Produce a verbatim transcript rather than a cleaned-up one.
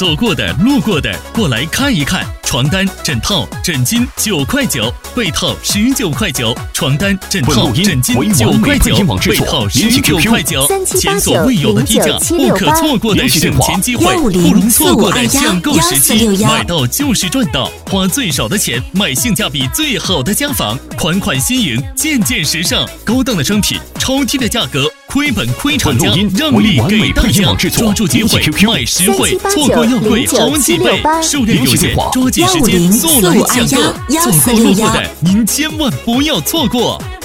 走过的、路过的，过来看一看。床单、枕套、枕巾九块九，被套十九块九，床单、枕套、枕巾九块九，被套十九块九，前所未有的低价，不可错过的省钱机会，不容错过的抢购时机，买到就是赚到，花最少的钱买性价比最好的家纺，款款新颖，件件时尚，高档的商品，超低的价格。亏本亏厂家，让利给大家，抓住机会买实惠，错过要贵好几倍。数量有限，抓紧时间速来抢购，走过路过的您千万不要错过。